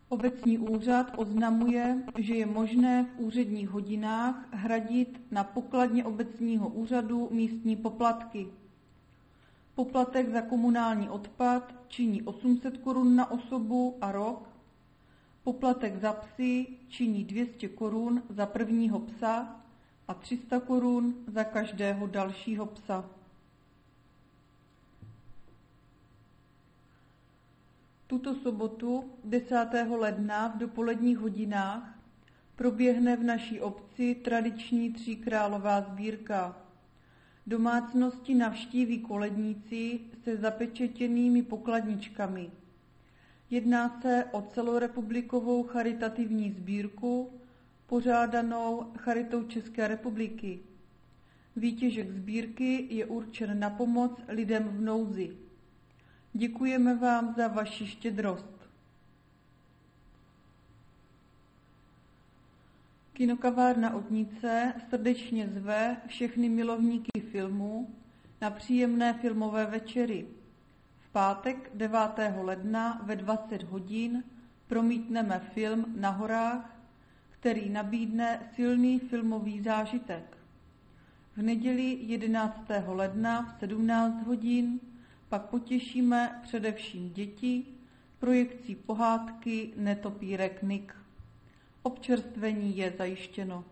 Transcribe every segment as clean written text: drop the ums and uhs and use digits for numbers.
Obecní úřad oznamuje, že je možné v úředních hodinách hradit na pokladně obecního úřadu místní poplatky. Poplatek za komunální odpad činí 800 korun na osobu a rok. Poplatek za psy činí 200 korun za prvního psa a 300 korun za každého dalšího psa. Tuto sobotu 10. ledna v dopoledních hodinách proběhne v naší obci tradiční tříkrálová sbírka. Domácnosti navštíví koledníci se zapečetěnými pokladničkami. Jedná se o celorepublikovou charitativní sbírku pořádanou Charitou České republiky. Výtěžek sbírky je určen na pomoc lidem v nouzi. Děkujeme vám za vaši štědrost. Kinokavárna Otnice srdečně zve všechny milovníky filmu na příjemné filmové večery. V pátek 9. ledna ve 20 hodin promítneme film Na horách, který nabídne silný filmový zážitek. V neděli 11. ledna v 17 hodin pak potěšíme především děti projekcí pohádky Netopírek Nick. Občerstvení je zajištěno.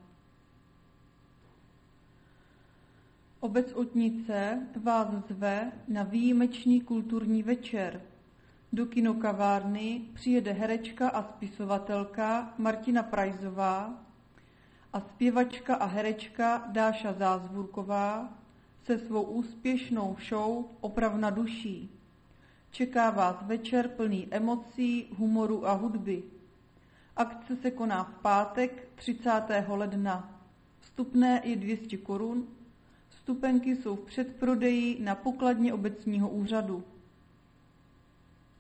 Obec Otnice vás zve na výjimečný kulturní večer. Do kinokavárny přijede herečka a spisovatelka Martina Prajzová a zpěvačka a herečka Dáša Zázvůrková se svou úspěšnou show Opravna duší. Čeká vás večer plný emocí, humoru a hudby. Akce se koná v pátek 30. ledna. Vstupné je 200 korun. Vstupenky jsou v předprodeji na pokladně obecního úřadu.